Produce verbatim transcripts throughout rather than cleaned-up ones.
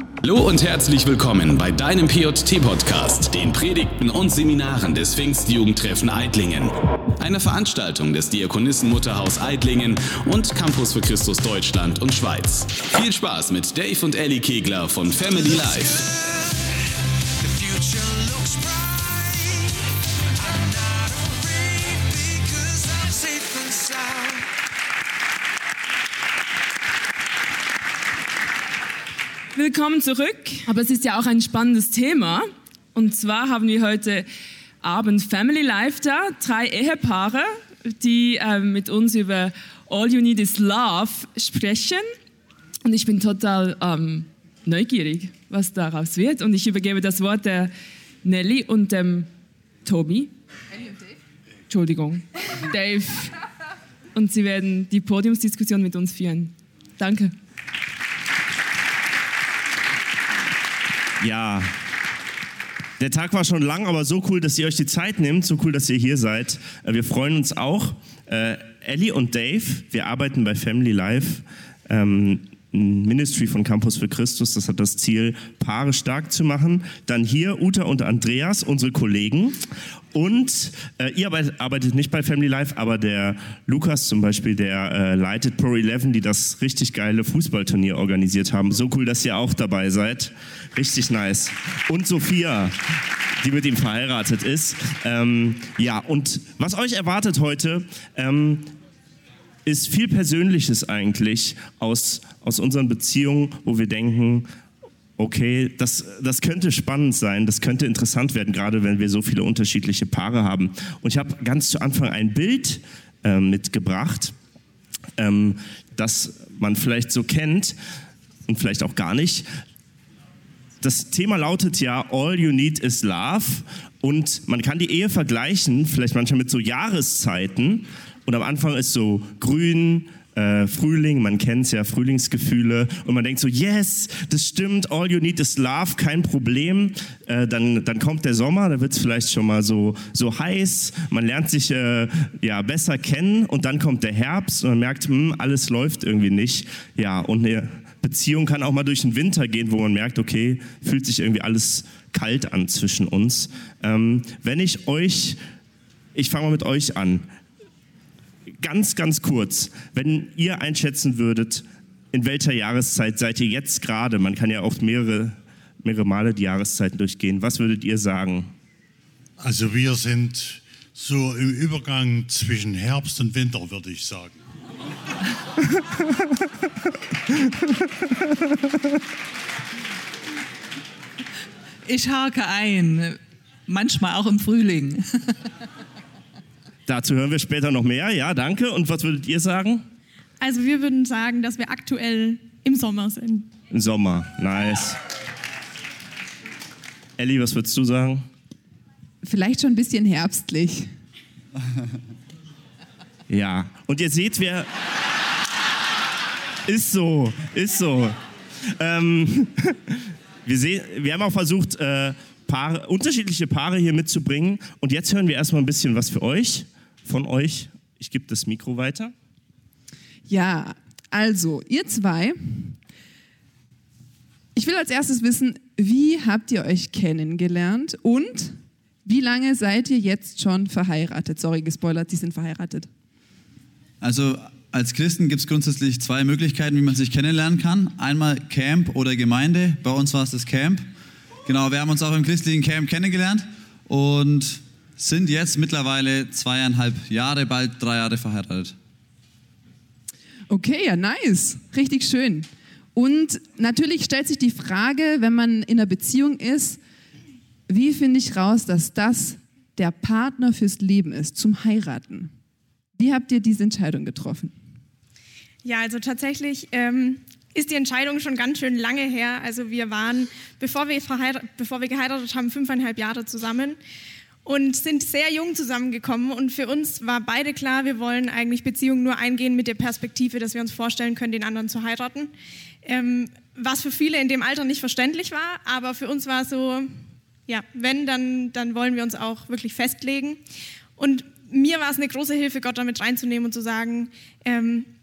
Hallo und herzlich willkommen bei deinem P J T-Podcast, den Predigten und Seminaren des Pfingstjugendtreffen Aidlingen. Eine Veranstaltung des Diakonissenmutterhaus Aidlingen und Campus für Christus Deutschland und Schweiz. Viel Spaß mit Dave und Ellie Kegler von Family Life. Willkommen zurück, aber es ist ja auch ein spannendes Thema. Und zwar haben wir heute Abend Family Life da, drei Ehepaare, die äh, mit uns über All You Need Is Love sprechen. Und ich bin total ähm, neugierig, was daraus wird. Und ich übergebe das Wort der Nelly und dem Tobi. Ellie und Dave? Entschuldigung, Dave. Und sie werden die Podiumsdiskussion mit uns führen. Danke. Ja, der Tag war schon lang, aber so cool, dass ihr euch die Zeit nehmt, so cool, dass ihr hier seid. Wir freuen uns auch. Äh, Ellie und Dave, wir arbeiten bei Family Life, ähm, ein Ministry von Campus für Christus, das hat das Ziel, Paare stark zu machen. Dann hier Uta und Andreas, unsere Kollegen. Und äh, ihr arbeitet nicht bei Family Life, aber der Lukas zum Beispiel, der äh, leitet Pro elf, die das richtig geile Fußballturnier organisiert haben. So cool, dass ihr auch dabei seid. Richtig nice. Und Sophia, die mit ihm verheiratet ist. Ähm, ja, und was euch erwartet heute, ähm, ist viel Persönliches eigentlich aus, aus unseren Beziehungen, wo wir denken, okay, das, das könnte spannend sein, das könnte interessant werden, gerade wenn wir so viele unterschiedliche Paare haben. Und ich habe ganz zu Anfang ein Bild äh, mitgebracht, ähm, das man vielleicht so kennt und vielleicht auch gar nicht. Das Thema lautet ja, All You Need Is Love. Und man kann die Ehe vergleichen, vielleicht manchmal mit so Jahreszeiten. Und am Anfang ist so grün, äh, Frühling, man kennt es ja, Frühlingsgefühle. Und man denkt so, yes, das stimmt, all you need is love, kein Problem. Äh, dann, dann kommt der Sommer, da wird es vielleicht schon mal so, so heiß. Man lernt sich äh, ja, besser kennen. Und dann kommt der Herbst und man merkt, hm, alles läuft irgendwie nicht. Ja, und eine Beziehung kann auch mal durch den Winter gehen, wo man merkt, okay, fühlt sich irgendwie alles kalt an zwischen uns. Ähm, wenn ich euch, ich fange mal mit euch an. Ganz, ganz kurz, wenn ihr einschätzen würdet, in welcher Jahreszeit seid ihr jetzt gerade? Man kann ja auch mehrere, mehrere Male die Jahreszeiten durchgehen. Was würdet ihr sagen? Also wir sind so im Übergang zwischen Herbst und Winter, würde ich sagen. Ich hake ein, manchmal auch im Frühling. Dazu hören wir später noch mehr. Ja, danke. Und was würdet ihr sagen? Also wir würden sagen, dass wir aktuell im Sommer sind. Im Sommer, nice. Ellie, was würdest du sagen? Vielleicht schon ein bisschen herbstlich. Ja, und ihr seht, wer... Ist so, ist so. Ähm, wir, sehen, wir haben auch versucht, äh, Paare, unterschiedliche Paare hier mitzubringen. Und jetzt hören wir erstmal ein bisschen was für euch, von euch. Ich gebe das Mikro weiter. Ja, also, ihr zwei. Ich will als erstes wissen, wie habt ihr euch kennengelernt und wie lange seid ihr jetzt schon verheiratet? Sorry, gespoilert, sie sind verheiratet. Also als Christen gibt es grundsätzlich zwei Möglichkeiten, wie man sich kennenlernen kann. Einmal Camp oder Gemeinde. Bei uns war es das Camp. Genau, wir haben uns auch im christlichen Camp kennengelernt und sind jetzt mittlerweile zweieinhalb Jahre, bald drei Jahre verheiratet. Okay, ja, nice. Richtig schön. Und natürlich stellt sich die Frage, wenn man in einer Beziehung ist, wie finde ich raus, dass das der Partner fürs Leben ist, zum Heiraten? Wie habt ihr diese Entscheidung getroffen? Ja, also tatsächlich ähm, ist die Entscheidung schon ganz schön lange her. Also wir waren, bevor wir, verheirat- bevor wir geheiratet haben, fünfeinhalb Jahre zusammen und sind sehr jung zusammengekommen. Und für uns war beide klar, wir wollen eigentlich Beziehungen nur eingehen mit der Perspektive, dass wir uns vorstellen können, den anderen zu heiraten. Ähm, was für viele in dem Alter nicht verständlich war, aber für uns war es so, ja, wenn, dann, dann wollen wir uns auch wirklich festlegen. Und mir war es eine große Hilfe, Gott damit reinzunehmen und zu sagen, ähm,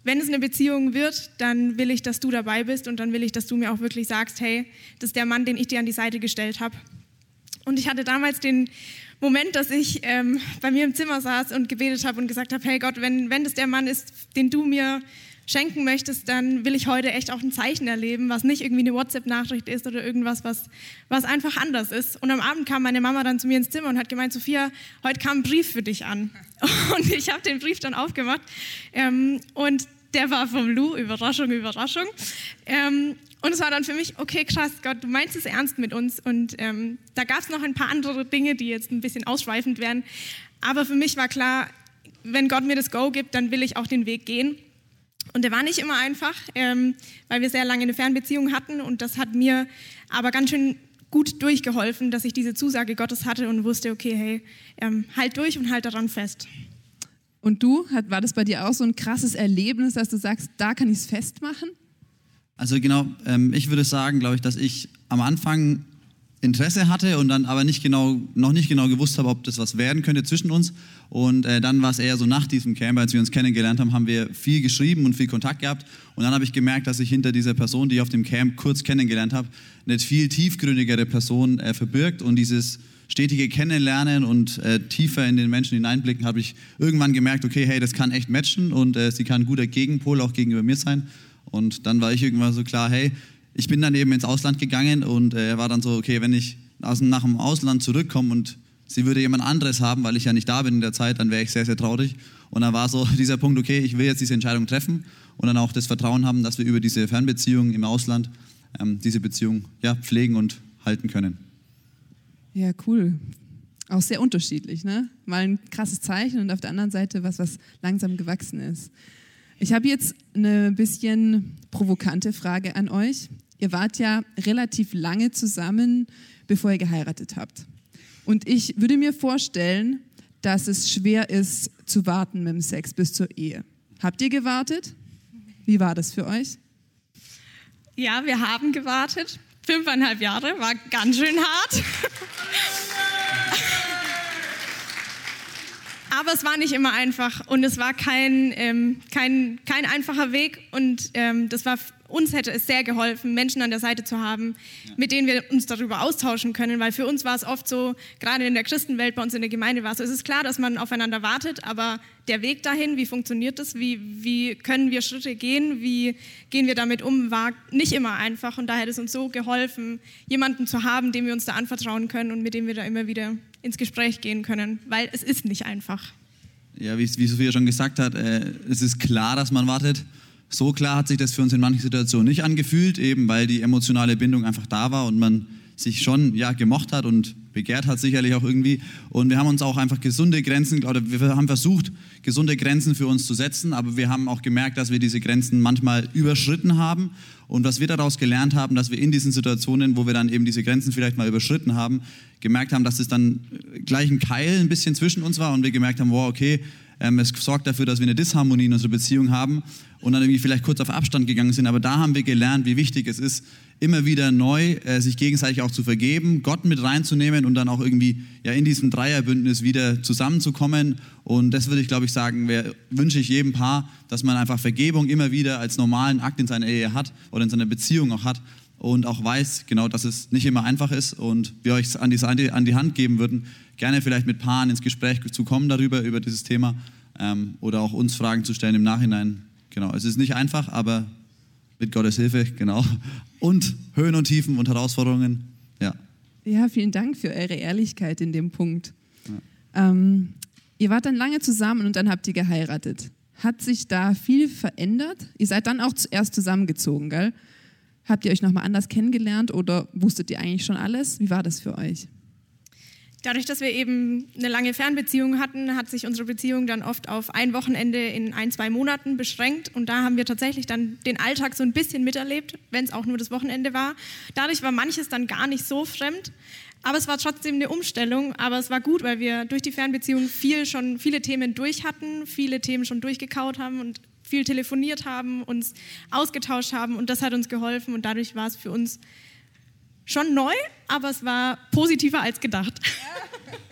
wenn es eine Beziehung wird, dann will ich, dass du dabei bist und dann will ich, dass du mir auch wirklich sagst, hey, das ist der Mann, den ich dir an die Seite gestellt habe. Und ich hatte damals den Moment, dass ich ähm, bei mir im Zimmer saß und gebetet habe und gesagt habe, hey Gott, wenn, wenn das der Mann ist, den du mir schenken möchtest, dann will ich heute echt auch ein Zeichen erleben, was nicht irgendwie eine WhatsApp-Nachricht ist oder irgendwas, was, was einfach anders ist. Und am Abend kam meine Mama dann zu mir ins Zimmer und hat gemeint, Sophia, heute kam ein Brief für dich an. Und ich habe den Brief dann aufgemacht ähm, und der war vom Lou, Überraschung, Überraschung. Ähm, und es war dann für mich, okay, krass, Gott, du meinst es ernst mit uns. Und ähm, da gab es noch ein paar andere Dinge, die jetzt ein bisschen ausschweifend werden. Aber für mich war klar, wenn Gott mir das Go gibt, dann will ich auch den Weg gehen. Und der war nicht immer einfach, ähm, weil wir sehr lange eine Fernbeziehung hatten und das hat mir aber ganz schön gut durchgeholfen, dass ich diese Zusage Gottes hatte und wusste, okay, hey, ähm, halt durch und halt daran fest. Und du, hat, war das bei dir auch so ein krasses Erlebnis, dass du sagst, da kann ich es festmachen? Also genau, ähm, ich würde sagen, glaube ich, dass ich am Anfang Interesse hatte und dann aber nicht genau, noch nicht genau gewusst habe, ob das was werden könnte zwischen uns. Und äh, dann war es eher so nach diesem Camp, als wir uns kennengelernt haben, haben wir viel geschrieben und viel Kontakt gehabt. Und dann habe ich gemerkt, dass sich hinter dieser Person, die ich auf dem Camp kurz kennengelernt habe, eine viel tiefgründigere Person äh, verbirgt. Und dieses stetige Kennenlernen und äh, tiefer in den Menschen hineinblicken, habe ich irgendwann gemerkt, okay, hey, das kann echt matchen und äh, sie kann ein guter Gegenpol auch gegenüber mir sein. Und dann war ich irgendwann so klar, hey, ich bin dann eben ins Ausland gegangen und er äh, war dann so, okay, wenn ich aus, nach dem Ausland zurückkomme und sie würde jemand anderes haben, weil ich ja nicht da bin in der Zeit, dann wäre ich sehr, sehr traurig. Und dann war so dieser Punkt, okay, ich will jetzt diese Entscheidung treffen und dann auch das Vertrauen haben, dass wir über diese Fernbeziehung im Ausland ähm, diese Beziehung ja, pflegen und halten können. Ja, cool. Auch sehr unterschiedlich, ne? Mal ein krasses Zeichen und auf der anderen Seite was, was langsam gewachsen ist. Ich habe jetzt eine bisschen provokante Frage an euch. Ihr wart ja relativ lange zusammen, bevor ihr geheiratet habt. Und ich würde mir vorstellen, dass es schwer ist, zu warten mit dem Sex bis zur Ehe. Habt ihr gewartet? Wie war das für euch? Ja, wir haben gewartet. Fünfeinhalb Jahre, war ganz schön hart. Aber es war nicht immer einfach und es war kein, ähm, kein, kein einfacher Weg und ähm, das war, uns hätte es sehr geholfen, Menschen an der Seite zu haben, ja, mit denen wir uns darüber austauschen können, weil für uns war es oft so, gerade in der Christenwelt, bei uns in der Gemeinde war es so, es ist klar, dass man aufeinander wartet, aber der Weg dahin, wie funktioniert das, wie, wie können wir Schritte gehen, wie gehen wir damit um, war nicht immer einfach und da hätte es uns so geholfen, jemanden zu haben, dem wir uns da anvertrauen können und mit dem wir da immer wieder ins Gespräch gehen können, weil es ist nicht einfach. Ja, wie, wie Sophia schon gesagt hat, äh, es ist klar, dass man wartet. So klar hat sich das für uns in manchen Situationen nicht angefühlt, eben weil die emotionale Bindung einfach da war und man sich schon ja, gemocht hat und begehrt hat sicherlich auch irgendwie. Und wir haben uns auch einfach gesunde Grenzen, oder wir haben versucht, gesunde Grenzen für uns zu setzen, aber wir haben auch gemerkt, dass wir diese Grenzen manchmal überschritten haben. Und was wir daraus gelernt haben, dass wir in diesen Situationen, wo wir dann eben diese Grenzen vielleicht mal überschritten haben, gemerkt haben, dass es dann gleich ein Keil ein bisschen zwischen uns war und wir gemerkt haben, wow, okay, ähm, es sorgt dafür, dass wir eine Disharmonie in unserer Beziehung haben und dann irgendwie vielleicht kurz auf Abstand gegangen sind. Aber da haben wir gelernt, wie wichtig es ist, immer wieder neu äh, sich gegenseitig auch zu vergeben, Gott mit reinzunehmen und dann auch irgendwie ja, in diesem Dreierbündnis wieder zusammenzukommen. Und das würde ich, glaube ich, sagen, wär, wünsche ich jedem Paar, dass man einfach Vergebung immer wieder als normalen Akt in seiner Ehe hat oder in seiner Beziehung auch hat und auch weiß, genau, dass es nicht immer einfach ist und wir euch an die, an die Hand geben würden, gerne vielleicht mit Paaren ins Gespräch zu kommen darüber, über dieses Thema ähm, oder auch uns Fragen zu stellen im Nachhinein. Genau, es ist nicht einfach, aber mit Gottes Hilfe, genau. Und Höhen und Tiefen und Herausforderungen, ja. Ja, vielen Dank für eure Ehrlichkeit in dem Punkt. Ja. Ähm, ihr wart dann lange zusammen und dann habt ihr geheiratet. Hat sich da viel verändert? Ihr seid dann auch zuerst zusammengezogen, gell? Habt ihr euch nochmal anders kennengelernt oder wusstet ihr eigentlich schon alles? Wie war das für euch? Dadurch, dass wir eben eine lange Fernbeziehung hatten, hat sich unsere Beziehung dann oft auf ein Wochenende in ein, zwei Monaten beschränkt. Und da haben wir tatsächlich dann den Alltag so ein bisschen miterlebt, wenn es auch nur das Wochenende war. Dadurch war manches dann gar nicht so fremd. Aber es war trotzdem eine Umstellung. Aber es war gut, weil wir durch die Fernbeziehung viel schon, viele Themen durch hatten, viele Themen schon durchgekaut haben und viel telefoniert haben, uns ausgetauscht haben. Und das hat uns geholfen. Und dadurch war es für uns schon neu, aber es war positiver als gedacht.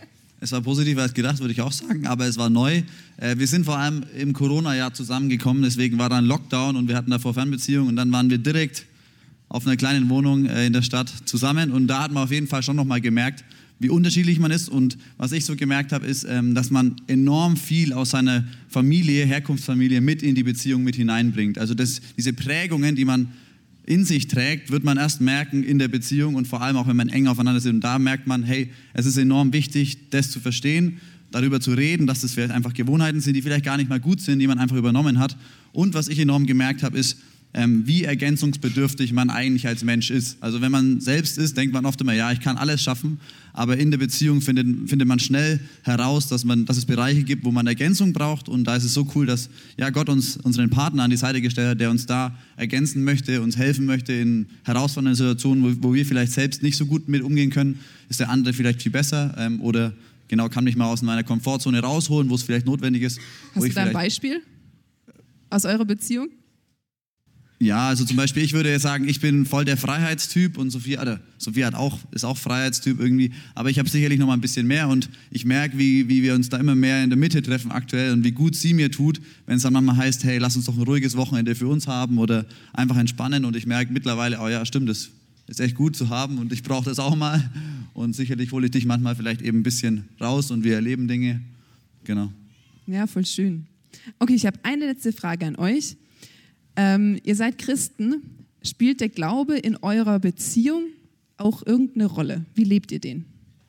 Es war positiver als gedacht, würde ich auch sagen, aber es war neu. Äh, wir sind vor allem im Corona-Jahr zusammengekommen, deswegen war dann Lockdown und wir hatten davor Fernbeziehungen und dann waren wir direkt auf einer kleinen Wohnung äh, in der Stadt zusammen und da hat man auf jeden Fall schon nochmal gemerkt, wie unterschiedlich man ist und was ich so gemerkt habe, ist, ähm, dass man enorm viel aus seiner Familie, Herkunftsfamilie mit in die Beziehung mit hineinbringt. Also das, diese Prägungen, die man in sich trägt, wird man erst merken in der Beziehung und vor allem auch, wenn man eng aufeinander ist. Und da merkt man, hey, es ist enorm wichtig, das zu verstehen, darüber zu reden, dass das vielleicht einfach Gewohnheiten sind, die vielleicht gar nicht mal gut sind, die man einfach übernommen hat. Und was ich enorm gemerkt habe, ist, ähm, wie ergänzungsbedürftig man eigentlich als Mensch ist. Also wenn man selbst ist, denkt man oft immer, ja, ich kann alles schaffen, aber in der Beziehung findet, findet man schnell heraus, dass, man, dass es Bereiche gibt, wo man Ergänzung braucht und da ist es so cool, dass ja, Gott uns unseren Partner an die Seite gestellt hat, der uns da ergänzen möchte, uns helfen möchte in herausfordernden Situationen, wo, wo wir vielleicht selbst nicht so gut mit umgehen können, ist der andere vielleicht viel besser ähm, oder genau, kann mich mal aus meiner Komfortzone rausholen, wo es vielleicht notwendig ist. Hast du da ein Beispiel aus eurer Beziehung? Ja, also zum Beispiel, ich würde jetzt sagen, ich bin voll der Freiheitstyp und Sophia, oder Sophia hat auch, ist auch Freiheitstyp irgendwie, aber ich habe sicherlich noch mal ein bisschen mehr und ich merke, wie, wie wir uns da immer mehr in der Mitte treffen aktuell und wie gut sie mir tut, wenn es dann manchmal heißt, hey, lass uns doch ein ruhiges Wochenende für uns haben oder einfach entspannen und ich merke mittlerweile, oh ja, stimmt, das ist echt gut zu haben und ich brauche das auch mal und sicherlich hole ich dich manchmal vielleicht eben ein bisschen raus und wir erleben Dinge, genau. Ja, voll schön. Okay, ich habe eine letzte Frage an euch. Ähm, ihr seid Christen, spielt der Glaube in eurer Beziehung auch irgendeine Rolle? Wie lebt ihr den?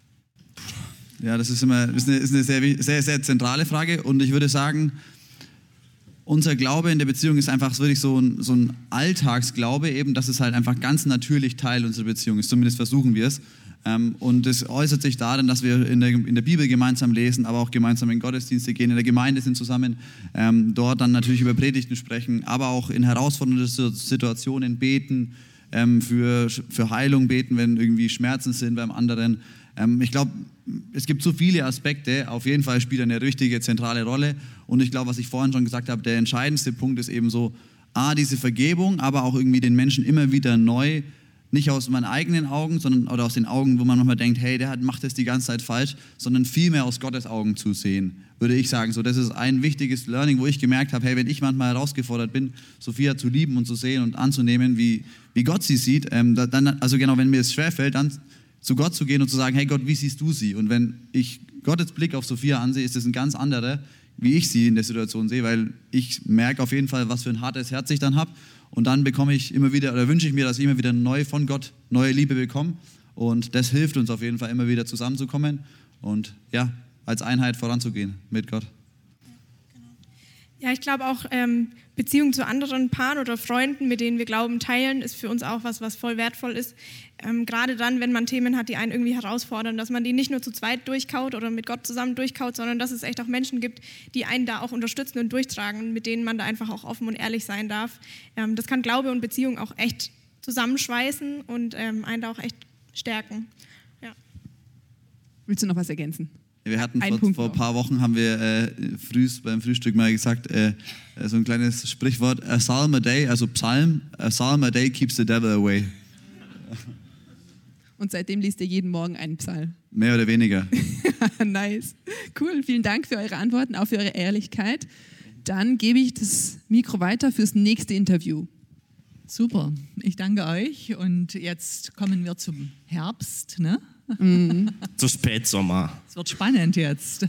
Ja, das ist immer das ist eine, ist eine sehr, sehr, sehr zentrale Frage und ich würde sagen, unser Glaube in der Beziehung ist einfach wirklich so ein, so ein Alltagsglaube eben, dass es halt einfach ganz natürlich Teil unserer Beziehung ist, zumindest versuchen wir es. Und das äußert sich darin, dass wir in der, in der Bibel gemeinsam lesen, aber auch gemeinsam in Gottesdienste gehen, in der Gemeinde sind zusammen, ähm, dort dann natürlich über Predigten sprechen, aber auch in herausfordernden Situationen beten, ähm, für, für Heilung beten, wenn irgendwie Schmerzen sind beim anderen. Ähm, ich glaube, es gibt so viele Aspekte, auf jeden Fall spielt eine richtige zentrale Rolle und ich glaube, was ich vorhin schon gesagt habe, der entscheidendste Punkt ist eben so, A, diese Vergebung, aber auch irgendwie den Menschen immer wieder neu, nicht aus meinen eigenen Augen, sondern oder aus den Augen, wo man manchmal denkt, hey, der hat, macht das die ganze Zeit falsch, sondern vielmehr aus Gottes Augen zu sehen, würde ich sagen. So, das ist ein wichtiges Learning, wo ich gemerkt habe, hey, wenn ich manchmal herausgefordert bin, Sophia zu lieben und zu sehen und anzunehmen, wie, wie Gott sie sieht, ähm, dann, also genau, wenn mir es schwerfällt, dann zu Gott zu gehen und zu sagen, hey Gott, wie siehst du sie? Und wenn ich Gottes Blick auf Sophia ansehe, ist das ein ganz anderer, wie ich sie in der Situation sehe, weil ich merke auf jeden Fall, was für ein hartes Herz ich dann habe. Und dann bekomme ich immer wieder, oder wünsche ich mir, dass ich immer wieder neu von Gott neue Liebe bekomme. Und das hilft uns auf jeden Fall immer wieder zusammenzukommen und ja, als Einheit voranzugehen mit Gott. Ja, ich glaube auch, ähm, Beziehungen zu anderen Paaren oder Freunden, mit denen wir Glauben teilen, ist für uns auch was, was voll wertvoll ist. Ähm, gerade dann, wenn man Themen hat, die einen irgendwie herausfordern, dass man die nicht nur zu zweit durchkaut oder mit Gott zusammen durchkaut, sondern dass es echt auch Menschen gibt, die einen da auch unterstützen und durchtragen, mit denen man da einfach auch offen und ehrlich sein darf. Ähm, das kann Glaube und Beziehung auch echt zusammenschweißen und ähm, einen da auch echt stärken. Ja. Willst du noch was ergänzen? Wir hatten ein vor, vor ein paar Wochen, haben wir äh, frühs beim Frühstück mal gesagt, äh, so ein kleines Sprichwort, a psalm a day, also Psalm, a psalm a day keeps the devil away. Und seitdem liest ihr jeden Morgen einen Psalm? Mehr oder weniger. Nice. Cool, vielen Dank für eure Antworten, auch für eure Ehrlichkeit. Dann gebe ich das Mikro weiter fürs nächste Interview. Super, ich danke euch und jetzt kommen wir zum Herbst, ne? Mhm. Zu Spätsommer. Es wird spannend jetzt.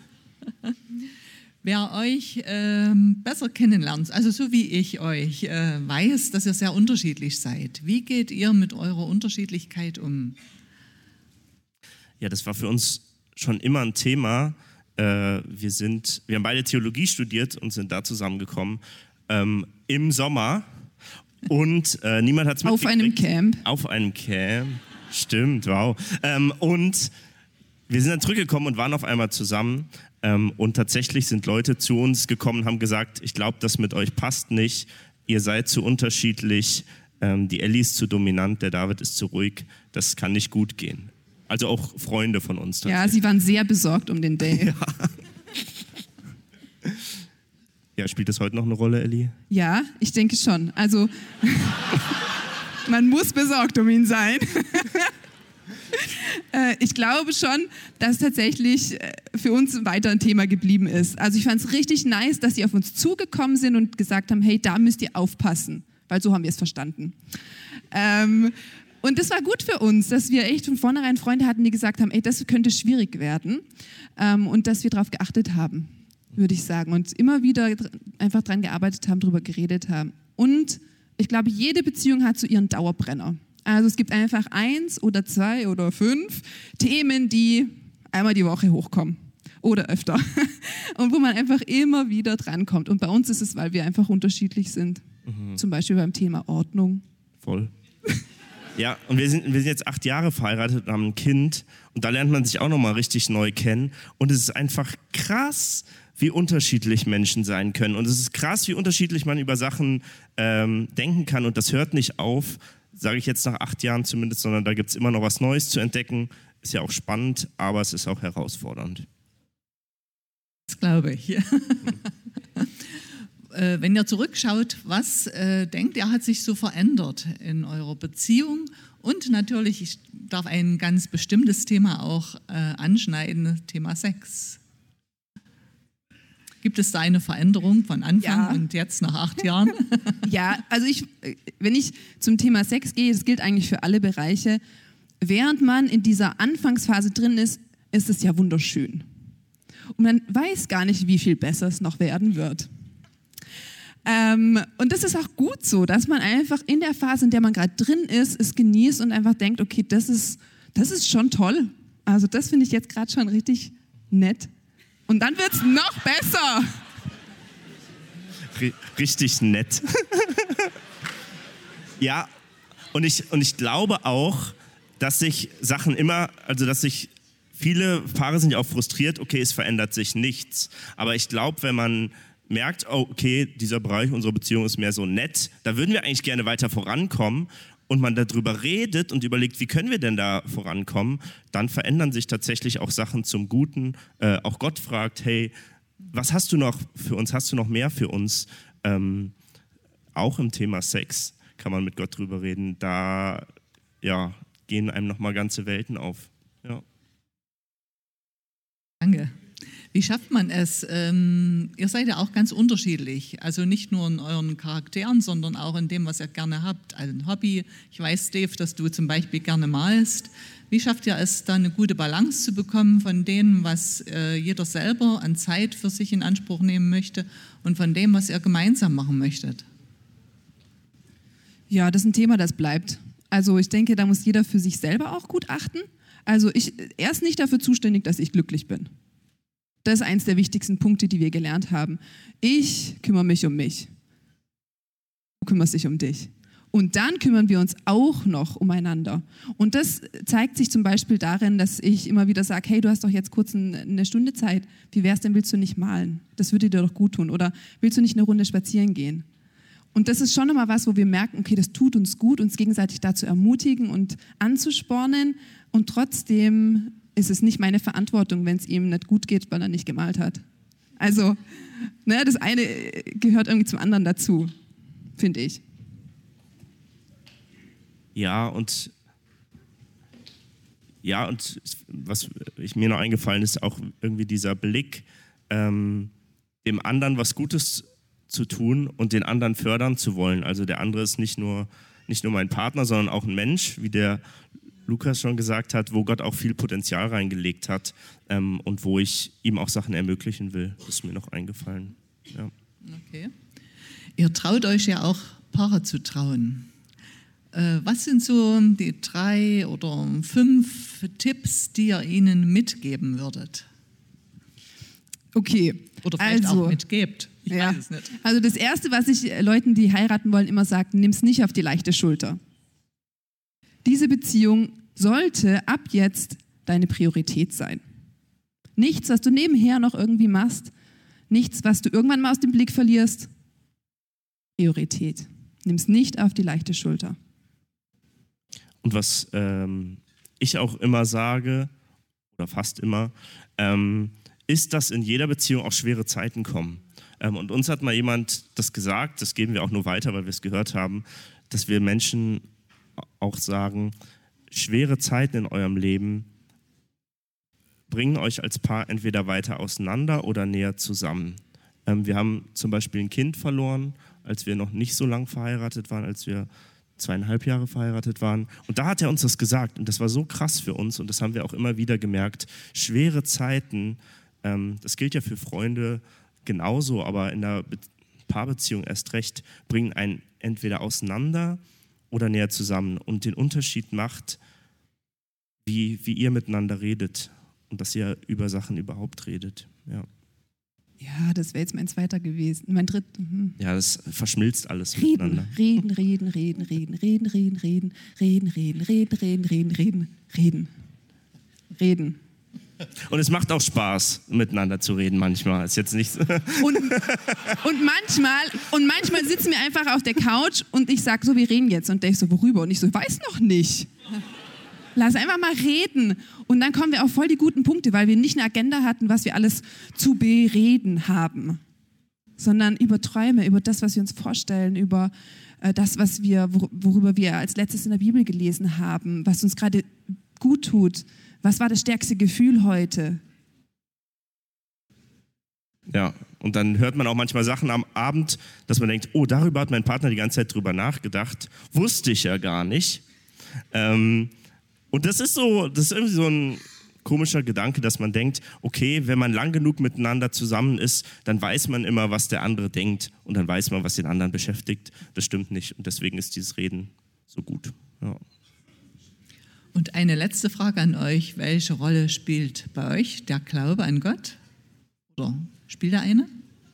Wer euch ähm, besser kennenlernt, also so wie ich euch, äh, weiß, dass ihr sehr unterschiedlich seid. Wie geht ihr mit eurer Unterschiedlichkeit um? Ja, das war für uns schon immer ein Thema. Äh, wir, sind, wir haben beide Theologie studiert und sind da zusammengekommen ähm, im Sommer. Und äh, niemand hat es mitgekriegt. Auf einem Camp. Auf einem Camp. Stimmt, wow. Ähm, und wir sind dann zurückgekommen und waren auf einmal zusammen. Ähm, und tatsächlich sind Leute zu uns gekommen und haben gesagt, ich glaube, das mit euch passt nicht. Ihr seid zu unterschiedlich. Ähm, die Ellie ist zu dominant, der David ist zu ruhig. Das kann nicht gut gehen. Also auch Freunde von uns. Ja, sie waren sehr besorgt um den Dave. Ja. Ja, spielt das heute noch eine Rolle, Ellie? Ja, ich denke schon. Also... Man muss besorgt um ihn sein. äh, ich glaube schon, dass tatsächlich äh, für uns weiter ein Thema geblieben ist. Also ich fand es richtig nice, dass sie auf uns zugekommen sind und gesagt haben, hey, da müsst ihr aufpassen, weil so haben wir es verstanden. Ähm, und das war gut für uns, dass wir echt von vornherein Freunde hatten, die gesagt haben, ey, das könnte schwierig werden, ähm, und dass wir darauf geachtet haben, würde ich sagen, und immer wieder dr- einfach dran gearbeitet haben, drüber geredet haben. Und ich glaube, jede Beziehung hat so ihren Dauerbrenner. Also es gibt einfach eins oder zwei oder fünf Themen, die einmal die Woche hochkommen oder öfter und wo man einfach immer wieder drankommt. Und bei uns ist es, weil wir einfach unterschiedlich sind. Mhm. Zum Beispiel beim Thema Ordnung. Voll. Ja, und wir sind, wir sind jetzt acht Jahre verheiratet und haben ein Kind und da lernt man sich auch nochmal richtig neu kennen und es ist einfach krass, wie unterschiedlich Menschen sein können und es ist krass, wie unterschiedlich man über Sachen ähm, denken kann und das hört nicht auf, sage ich jetzt nach acht Jahren zumindest, sondern da gibt es immer noch was Neues zu entdecken. Ist ja auch spannend, aber es ist auch herausfordernd. Das glaube ich. äh, wenn ihr zurückschaut, was äh, denkt ihr, hat sich so verändert in eurer Beziehung? Und natürlich, ich darf ein ganz bestimmtes Thema auch äh, anschneiden, Thema Sex. Gibt es da eine Veränderung von Anfang Ja. und jetzt nach acht Jahren? Ja, also ich, wenn ich zum Thema Sex gehe, das gilt eigentlich für alle Bereiche, während man in dieser Anfangsphase drin ist, ist es ja wunderschön. Und man weiß gar nicht, wie viel besser es noch werden wird. Ähm, und das ist auch gut so, dass man einfach in der Phase, in der man gerade drin ist, es genießt und einfach denkt, okay, das ist, das ist schon toll. Also das finde ich jetzt gerade schon richtig nett. Und dann wird es noch besser. R- richtig nett. Ja, und ich, und ich glaube auch, dass sich Sachen immer, also dass sich viele Paare sind ja auch frustriert, okay, es verändert sich nichts. Aber ich glaube, wenn man merkt, oh, okay, dieser Bereich unserer Beziehung ist mehr so nett, da würden wir eigentlich gerne weiter vorankommen und man darüber redet und überlegt, wie können wir denn da vorankommen, dann verändern sich tatsächlich auch Sachen zum Guten. Äh, auch Gott fragt, hey, was hast du noch für uns? Hast du noch mehr für uns? Ähm, auch im Thema Sex kann man mit Gott drüber reden. Da ja, gehen einem nochmal ganze Welten auf. Ja. Danke. Wie schafft man es? Ähm, ihr seid ja auch ganz unterschiedlich. Also nicht nur in euren Charakteren, sondern auch in dem, was ihr gerne habt. Also ein Hobby. Ich weiß, Dave, dass du zum Beispiel gerne malst. Wie schafft ihr es, da eine gute Balance zu bekommen von dem, was äh, jeder selber an Zeit für sich in Anspruch nehmen möchte und von dem, was ihr gemeinsam machen möchtet? Ja, das ist ein Thema, das bleibt. Also ich denke, da muss jeder für sich selber auch gut achten. Also ich, er ist nicht dafür zuständig, dass ich glücklich bin. Das ist eins der wichtigsten Punkte, die wir gelernt haben. Ich kümmere mich um mich. Du kümmerst dich um dich. Und dann kümmern wir uns auch noch umeinander. Und das zeigt sich zum Beispiel darin, dass ich immer wieder sage, hey, du hast doch jetzt kurz eine Stunde Zeit. Wie wär's denn, willst du nicht malen? Das würde dir doch gut tun. Oder willst du nicht eine Runde spazieren gehen? Und das ist schon immer was, wo wir merken, okay, das tut uns gut, uns gegenseitig dazu ermutigen und anzuspornen. Und trotzdem ist es nicht meine Verantwortung, wenn es ihm nicht gut geht, weil er nicht gemalt hat. Also, ne, das eine gehört irgendwie zum anderen dazu, finde ich. Ja, und ja, und was ich, mir noch eingefallen ist, auch irgendwie dieser Blick, ähm, dem anderen was Gutes zu tun und den anderen fördern zu wollen. Also der andere ist nicht nur, nicht nur mein Partner, sondern auch ein Mensch, wie der Lukas schon gesagt hat, wo Gott auch viel Potenzial reingelegt hat ähm, und wo ich ihm auch Sachen ermöglichen will. Das ist mir noch eingefallen. Ja. Okay. Ihr traut euch ja auch, Paare zu trauen. Äh, was sind so die drei oder fünf Tipps, die ihr ihnen mitgeben würdet? Okay. Oder vielleicht also, auch mitgebt. Ich ja. weiß es nicht. Also das Erste, was ich Leuten, die heiraten wollen, immer sage, nimm es nicht auf die leichte Schulter. Diese Beziehung sollte ab jetzt deine Priorität sein. Nichts, was du nebenher noch irgendwie machst, nichts, was du irgendwann mal aus dem Blick verlierst. Priorität. Nimm es nicht auf die leichte Schulter. Und was ähm, ich auch immer sage, oder fast immer, ähm, ist, dass in jeder Beziehung auch schwere Zeiten kommen. Ähm, und uns hat mal jemand das gesagt, das geben wir auch nur weiter, weil wir es gehört haben, dass wir Menschen auch sagen, schwere Zeiten in eurem Leben bringen euch als Paar entweder weiter auseinander oder näher zusammen. Ähm, wir haben zum Beispiel ein Kind verloren, als wir noch nicht so lang verheiratet waren, als wir zweieinhalb Jahre verheiratet waren. Und da hat er uns das gesagt und das war so krass für uns und das haben wir auch immer wieder gemerkt. Schwere Zeiten, ähm, das gilt ja für Freunde genauso, aber in der Be- Paarbeziehung erst recht, bringen einen entweder auseinander oder näher zusammen. Und den Unterschied macht, wie, wie ihr miteinander redet und dass ihr über Sachen überhaupt redet. Ja, Ja, das wäre jetzt mein zweiter gewesen. Mein dritter. Mhm. ja das verschmilzt alles Reden, miteinander. reden, reden, reden, reden, reden, reden, reden, reden, reden, reden, reden, reden, reden, reden, reden. Und es macht auch Spaß, miteinander zu reden manchmal. Ist jetzt nicht so. Und, und, manchmal, und manchmal sitzen wir einfach auf der Couch und ich sage so, wir reden jetzt. Und Dave so, worüber? Und ich so, weiß noch nicht. Lass einfach mal reden. Und dann kommen wir auf voll die guten Punkte, weil wir nicht eine Agenda hatten, was wir alles zu bereden haben, sondern über Träume, über das, was wir uns vorstellen, über äh, das, was wir, wor- worüber wir als letztes in der Bibel gelesen haben, was uns gerade gut tut. Was war das stärkste Gefühl heute? Ja, und dann hört man auch manchmal Sachen am Abend, dass man denkt, oh, darüber hat mein Partner die ganze Zeit drüber nachgedacht. Wusste ich ja gar nicht. Ähm, und das ist so, das ist irgendwie so ein komischer Gedanke, dass man denkt, okay, wenn man lang genug miteinander zusammen ist, dann weiß man immer, was der andere denkt und dann weiß man, was den anderen beschäftigt. Das stimmt nicht und deswegen ist dieses Reden so gut. Ja. Und eine letzte Frage an euch. Welche Rolle spielt bei euch der Glaube an Gott? Oder spielt er eine?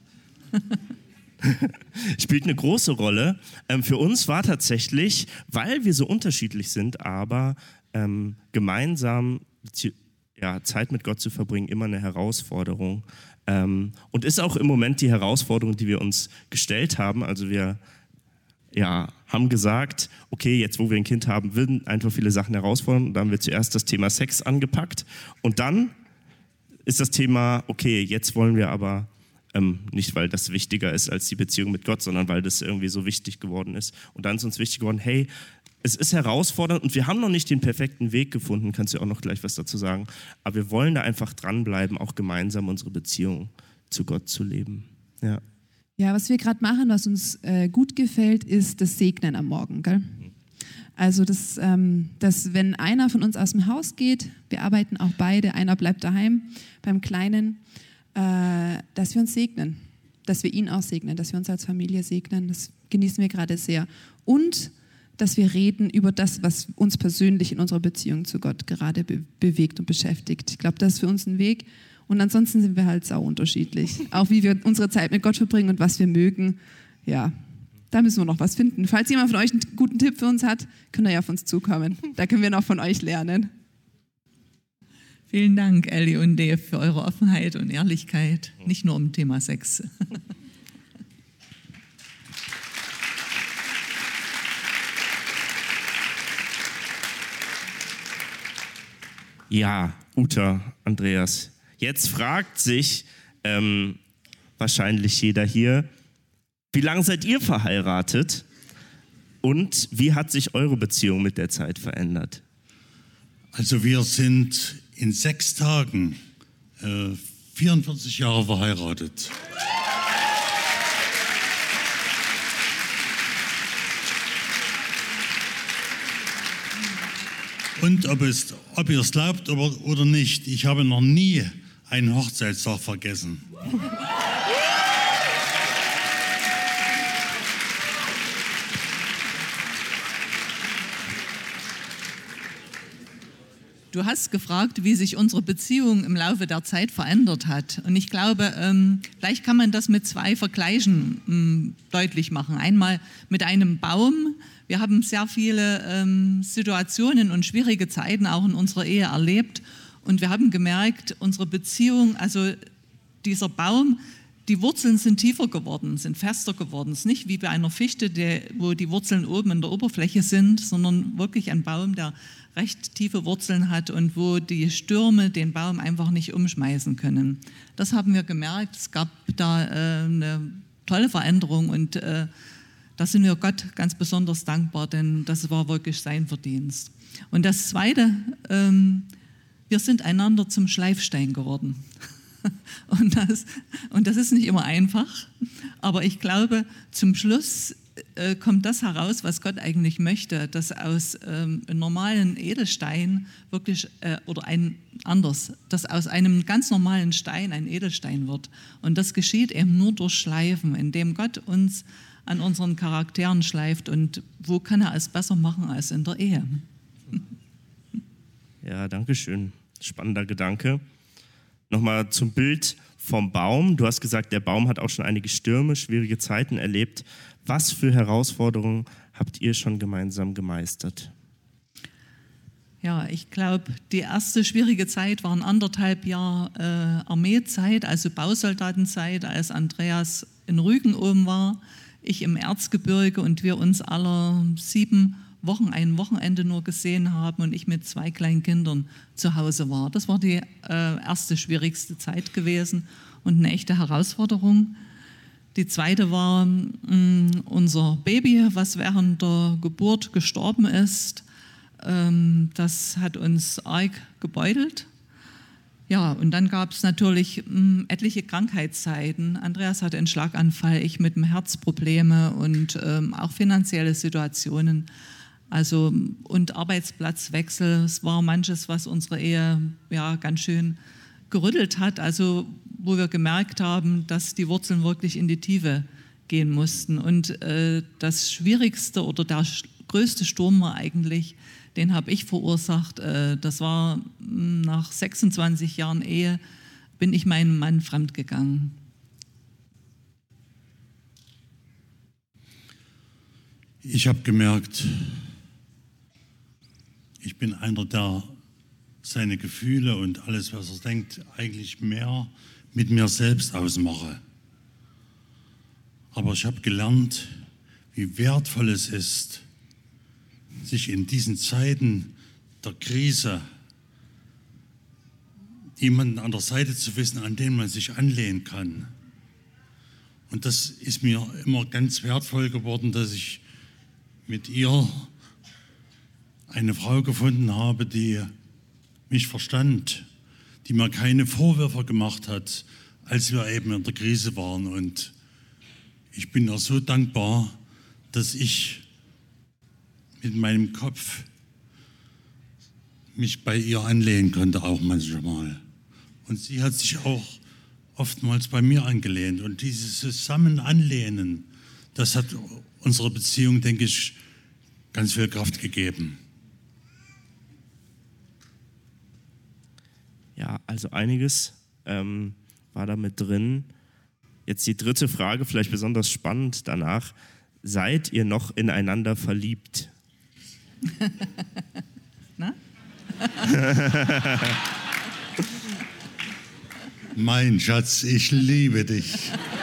Spielt eine große Rolle. Ähm, für uns war tatsächlich, weil wir so unterschiedlich sind, aber ähm, gemeinsam ja, Zeit mit Gott zu verbringen, immer eine Herausforderung. Ähm, und ist auch im Moment die Herausforderung, die wir uns gestellt haben. Also wir ja, haben gesagt, okay, jetzt wo wir ein Kind haben, würden einfach viele Sachen herausfordern. Und da haben wir zuerst das Thema Sex angepackt. Und dann ist das Thema, okay, jetzt wollen wir aber, ähm, nicht weil das wichtiger ist als die Beziehung mit Gott, sondern weil das irgendwie so wichtig geworden ist. Und dann ist uns wichtig geworden, hey, es ist herausfordernd und wir haben noch nicht den perfekten Weg gefunden, kannst du auch noch gleich was dazu sagen. Aber wir wollen da einfach dranbleiben, auch gemeinsam unsere Beziehung zu Gott zu leben. Ja. Ja, was wir gerade machen, was uns äh, gut gefällt, ist das Segnen am Morgen. Gell? Also, das, ähm, dass wenn einer von uns aus dem Haus geht, wir arbeiten auch beide, einer bleibt daheim beim Kleinen, äh, dass wir uns segnen, dass wir ihn auch segnen, dass wir uns als Familie segnen, das genießen wir gerade sehr. Und dass wir reden über das, was uns persönlich in unserer Beziehung zu Gott gerade be- bewegt und beschäftigt. Ich glaube, das ist für uns ein Weg. Und ansonsten sind wir halt sau unterschiedlich. Auch wie wir unsere Zeit mit Gott verbringen und was wir mögen. Ja, da müssen wir noch was finden. Falls jemand von euch einen guten Tipp für uns hat, könnt ihr ja auf uns zukommen. Da können wir noch von euch lernen. Vielen Dank, Elli und Dave, für eure Offenheit und Ehrlichkeit. Nicht nur um Thema Sex. Ja, Uta, Andreas. Jetzt fragt sich ähm, wahrscheinlich jeder hier, wie lange seid ihr verheiratet und wie hat sich eure Beziehung mit der Zeit verändert? Also wir sind in sechs Tagen äh, vierundvierzig Jahre verheiratet. Und ob, es, ob ihr es glaubt oder, oder nicht, ich habe noch nie einen Hochzeitstag vergessen. Du hast gefragt, wie sich unsere Beziehung im Laufe der Zeit verändert hat. Und ich glaube, ähm, vielleicht kann man das mit zwei Vergleichen ähm, deutlich machen. Einmal mit einem Baum. Wir haben sehr viele ähm, Situationen und schwierige Zeiten auch in unserer Ehe erlebt. Und wir haben gemerkt, unsere Beziehung, also dieser Baum, die Wurzeln sind tiefer geworden, sind fester geworden. Es ist nicht wie bei einer Fichte, der, wo die Wurzeln oben in der Oberfläche sind, sondern wirklich ein Baum, der recht tiefe Wurzeln hat und wo die Stürme den Baum einfach nicht umschmeißen können. Das haben wir gemerkt. Es gab da äh, eine tolle Veränderung und äh, da sind wir Gott ganz besonders dankbar, denn das war wirklich sein Verdienst. Und das Zweite, ähm, wir sind einander zum Schleifstein geworden. Und das, und das ist nicht immer einfach, aber ich glaube, zum Schluss äh, kommt das heraus, was Gott eigentlich möchte, dass aus ähm, einem normalen Edelstein wirklich, äh, oder ein anders, dass aus einem ganz normalen Stein ein Edelstein wird. Und das geschieht eben nur durch Schleifen, indem Gott uns an unseren Charakteren schleift. Und wo kann er es besser machen als in der Ehe? Ja, danke schön. Spannender Gedanke. Nochmal zum Bild vom Baum. Du hast gesagt, der Baum hat auch schon einige Stürme, schwierige Zeiten erlebt. Was für Herausforderungen habt ihr schon gemeinsam gemeistert? Ja, ich glaube, die erste schwierige Zeit waren anderthalb Jahre äh, Armeezeit, also Bausoldatenzeit, als Andreas in Rügen oben war, ich im Erzgebirge und wir uns alle sieben Wochen, ein Wochenende nur gesehen haben und ich mit zwei kleinen Kindern zu Hause war. Das war die äh, erste schwierigste Zeit gewesen und eine echte Herausforderung. Die zweite war mh, unser Baby, was während der Geburt gestorben ist. Ähm, das hat uns arg gebeutelt. Ja, und dann gab es natürlich mh, etliche Krankheitszeiten. Andreas hatte einen Schlaganfall, ich mit dem Herzprobleme und ähm, auch finanzielle Situationen. Also, und Arbeitsplatzwechsel, es war manches, was unsere Ehe ja ganz schön gerüttelt hat, also wo wir gemerkt haben, dass die Wurzeln wirklich in die Tiefe gehen mussten. Und äh, das Schwierigste oder der größte Sturm war eigentlich, den habe ich verursacht, äh, das war nach sechsundzwanzig Jahren Ehe, bin ich meinem Mann fremdgegangen. Ich habe gemerkt, ich bin einer, der seine Gefühle und alles, was er denkt, eigentlich mehr mit mir selbst ausmache. Aber ich habe gelernt, wie wertvoll es ist, sich in diesen Zeiten der Krise jemanden an der Seite zu wissen, an den man sich anlehnen kann. Und das ist mir immer ganz wertvoll geworden, dass ich mit ihr eine Frau gefunden habe, die mich verstand, die mir keine Vorwürfe gemacht hat, als wir eben in der Krise waren. Und ich bin ihr so dankbar, dass ich mit meinem Kopf mich bei ihr anlehnen konnte, auch manchmal. Und sie hat sich auch oftmals bei mir angelehnt. Und dieses Zusammen anlehnen, das hat unserer Beziehung, denke ich, ganz viel Kraft gegeben. Ja, also einiges ähm, war da mit drin. Jetzt die dritte Frage, vielleicht besonders spannend danach. Seid ihr noch ineinander verliebt? Na? Mein Schatz, ich liebe dich.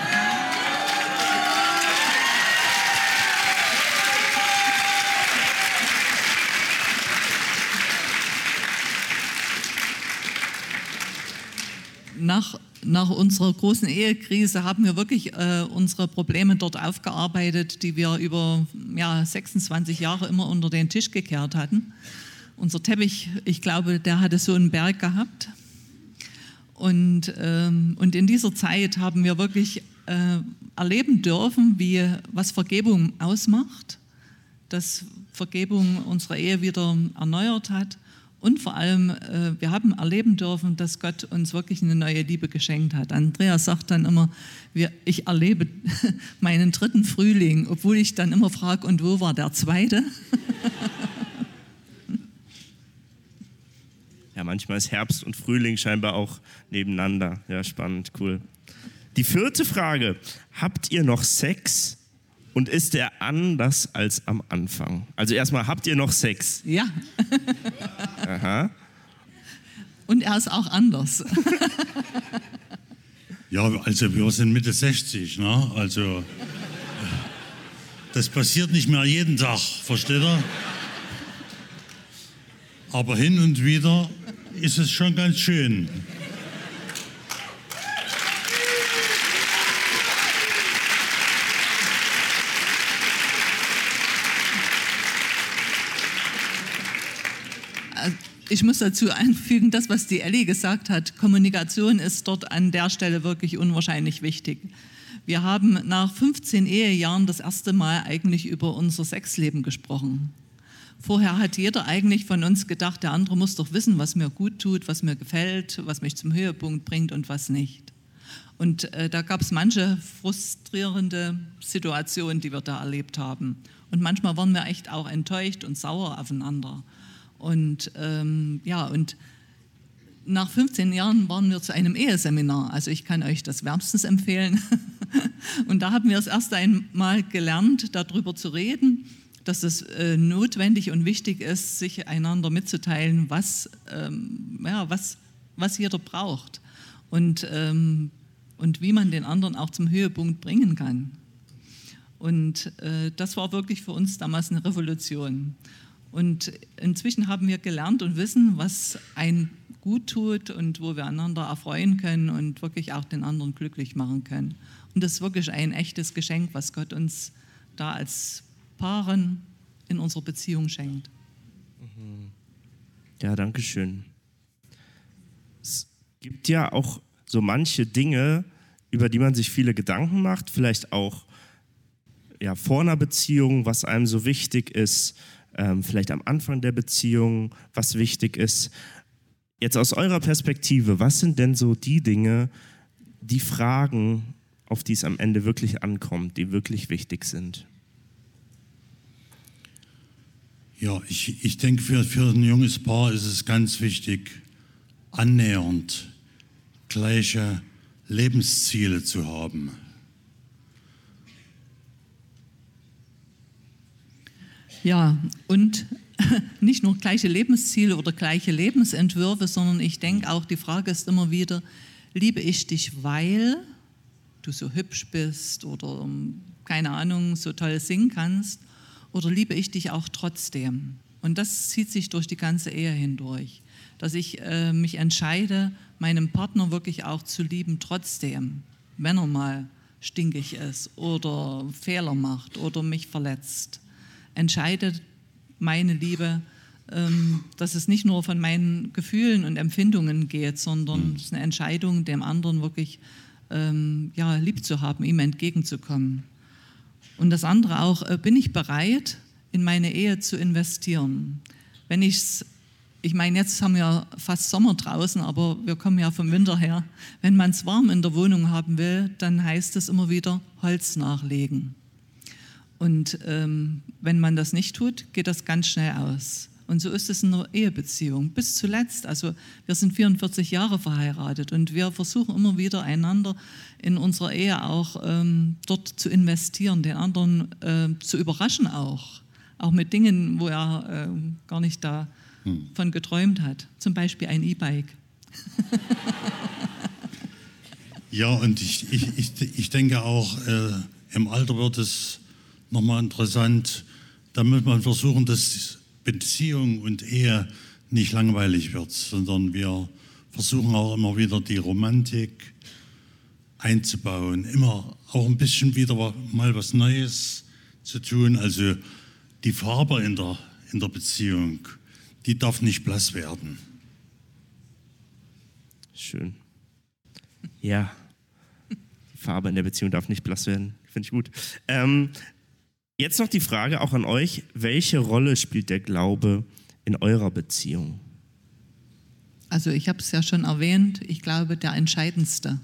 Nach, nach unserer großen Ehekrise haben wir wirklich äh, unsere Probleme dort aufgearbeitet, die wir über ja, sechsundzwanzig Jahre immer unter den Tisch gekehrt hatten. Unser Teppich, ich glaube, der hatte so einen Berg gehabt. Und, ähm, und in dieser Zeit haben wir wirklich äh, erleben dürfen, wie, was Vergebung ausmacht, dass Vergebung unsere Ehe wieder erneuert hat. Und vor allem, äh, wir haben erleben dürfen, dass Gott uns wirklich eine neue Liebe geschenkt hat. Andreas sagt dann immer, wir, ich erlebe meinen dritten Frühling, obwohl ich dann immer frage, und wo war der zweite? Ja, manchmal ist Herbst und Frühling scheinbar auch nebeneinander. Ja, spannend, cool. Die vierte Frage, habt ihr noch Sex? Und ist der anders als am Anfang? Also erstmal, habt ihr noch Sex? Ja. Aha. Und er ist auch anders. Ja, also wir sind Mitte sechzig, ne? Also das passiert nicht mehr jeden Tag, versteht ihr? Aber hin und wieder ist es schon ganz schön. Ich muss dazu anfügen, das, was die Elli gesagt hat, Kommunikation ist dort an der Stelle wirklich unwahrscheinlich wichtig. Wir haben nach fünfzehn Ehejahren das erste Mal eigentlich über unser Sexleben gesprochen. Vorher hat jeder eigentlich von uns gedacht, der andere muss doch wissen, was mir gut tut, was mir gefällt, was mich zum Höhepunkt bringt und was nicht. Und äh, da gab es manche frustrierende Situationen, die wir da erlebt haben. Und manchmal waren wir echt auch enttäuscht und sauer aufeinander. Und ähm, ja, und nach fünfzehn Jahren waren wir zu einem Eheseminar. Also ich kann euch das wärmstens empfehlen. Und da haben wir das erste einmal gelernt, darüber zu reden, dass es äh, notwendig und wichtig ist, sich einander mitzuteilen, was, ähm, ja, was, was jeder braucht und, ähm, und wie man den anderen auch zum Höhepunkt bringen kann. Und äh, das war wirklich für uns damals eine Revolution. Und inzwischen haben wir gelernt und wissen, was einen gut tut und wo wir einander erfreuen können und wirklich auch den anderen glücklich machen können. Und das ist wirklich ein echtes Geschenk, was Gott uns da als Paaren in unserer Beziehung schenkt. Ja, danke schön. Es gibt ja auch so manche Dinge, über die man sich viele Gedanken macht, vielleicht auch ja, vor einer Beziehung, was einem so wichtig ist, ähm, vielleicht am Anfang der Beziehung, was wichtig ist. Jetzt aus eurer Perspektive, was sind denn so die Dinge, die Fragen, auf die es am Ende wirklich ankommt, die wirklich wichtig sind? Ja, ich, ich denke, für, für ein junges Paar ist es ganz wichtig, annähernd gleiche Lebensziele zu haben. Ja, und nicht nur gleiche Lebensziele oder gleiche Lebensentwürfe, sondern ich denke auch, die Frage ist immer wieder, liebe ich dich, weil du so hübsch bist oder, keine Ahnung, so toll singen kannst, oder liebe ich dich auch trotzdem? Und das zieht sich durch die ganze Ehe hindurch, dass ich äh, mich entscheide, meinen Partner wirklich auch zu lieben trotzdem, wenn er mal stinkig ist oder Fehler macht oder mich verletzt. Entscheidet meine Liebe, ähm, dass es nicht nur von meinen Gefühlen und Empfindungen geht, sondern es ist eine Entscheidung, dem anderen wirklich ähm, ja, lieb zu haben, ihm entgegenzukommen. Und das andere auch, äh, bin ich bereit, in meine Ehe zu investieren? Wenn ich's, ich meine, jetzt haben wir fast Sommer draußen, aber wir kommen ja vom Winter her. Wenn man es warm in der Wohnung haben will, dann heißt es immer wieder Holz nachlegen. Und ähm, wenn man das nicht tut, geht das ganz schnell aus. Und so ist es in einer Ehebeziehung. Bis zuletzt, also wir sind vierundvierzig Jahre verheiratet und wir versuchen immer wieder einander in unserer Ehe auch ähm, dort zu investieren, den anderen äh, zu überraschen auch. Auch mit Dingen, wo er äh, gar nicht davon hm. geträumt hat. Zum Beispiel ein E-Bike. Ja, und ich, ich, ich, ich denke auch, äh, im Alter wird es nochmal interessant, da muss man versuchen, dass Beziehung und Ehe nicht langweilig wird, sondern wir versuchen auch immer wieder die Romantik einzubauen, immer auch ein bisschen wieder mal was Neues zu tun. Also die Farbe in der, in der Beziehung, die darf nicht blass werden. Schön. Ja, die Farbe in der Beziehung darf nicht blass werden. Finde ich gut. Ähm, Jetzt noch die Frage auch an euch, welche Rolle spielt der Glaube in eurer Beziehung? Also ich habe es ja schon erwähnt, ich glaube, der entscheidendste.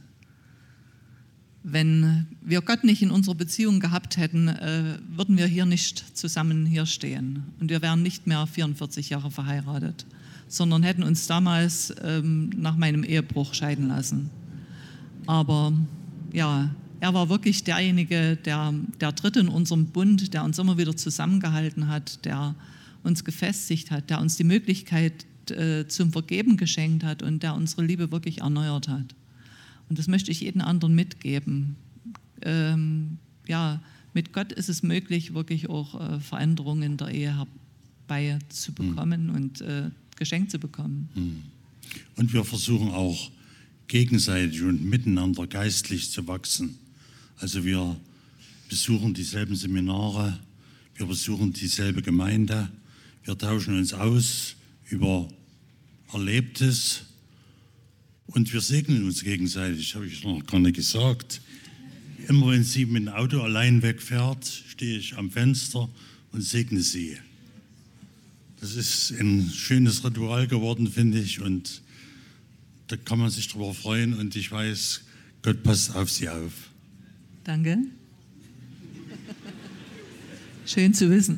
Wenn wir Gott nicht in unserer Beziehung gehabt hätten, äh, würden wir hier nicht zusammen hier stehen. Und wir wären nicht mehr vierundvierzig Jahre verheiratet, sondern hätten uns damals ähm, nach meinem Ehebruch scheiden lassen. Aber ja, er war wirklich derjenige, der, der Dritte in unserem Bund, der uns immer wieder zusammengehalten hat, der uns gefestigt hat, der uns die Möglichkeit äh, zum Vergeben geschenkt hat und der unsere Liebe wirklich erneuert hat. Und das möchte ich jedem anderen mitgeben. Ähm, ja, mit Gott ist es möglich, wirklich auch äh, Veränderungen in der Ehe herbeizubekommen hm. und äh, geschenkt zu bekommen. Hm. Und wir versuchen auch gegenseitig und miteinander geistlich zu wachsen. Also wir besuchen dieselben Seminare, wir besuchen dieselbe Gemeinde, wir tauschen uns aus über Erlebtes und wir segnen uns gegenseitig, habe ich noch gar nicht gesagt. Immer wenn sie mit dem Auto allein wegfährt, stehe ich am Fenster und segne sie. Das ist ein schönes Ritual geworden, finde ich, und da kann man sich drüber freuen und ich weiß, Gott passt auf sie auf. Danke. Schön zu wissen.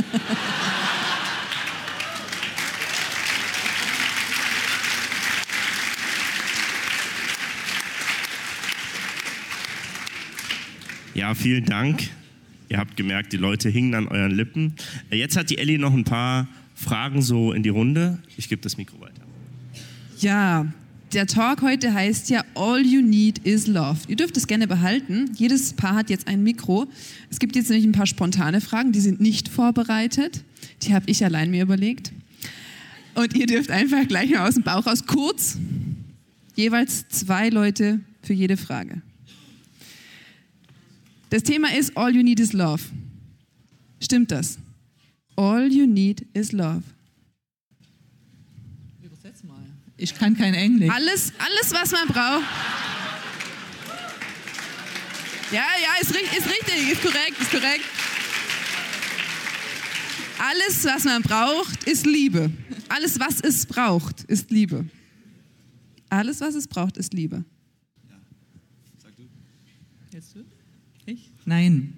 Ja, vielen Dank. Ihr habt gemerkt, die Leute hingen an euren Lippen. Jetzt hat die Elli noch ein paar Fragen so in die Runde. Ich gebe das Mikro weiter. Ja, der Talk heute heißt ja All You Need is Love. Ihr dürft es gerne behalten. Jedes Paar hat jetzt ein Mikro. Es gibt jetzt nämlich ein paar spontane Fragen, die sind nicht vorbereitet. Die habe ich allein mir überlegt. Und ihr dürft einfach gleich mal aus dem Bauch raus kurz, jeweils zwei Leute für jede Frage. Das Thema ist All You Need is Love. Stimmt das? All you need is love. Übersetz mal. Ich kann kein Englisch. Alles, alles, was man braucht. Ja, ja, ist, ist richtig, ist korrekt, ist korrekt. Alles, was man braucht, ist Liebe. Alles, was es braucht, ist Liebe. Alles, was es braucht, ist Liebe. Ja. Sag du. Jetzt du? Ich? Nein.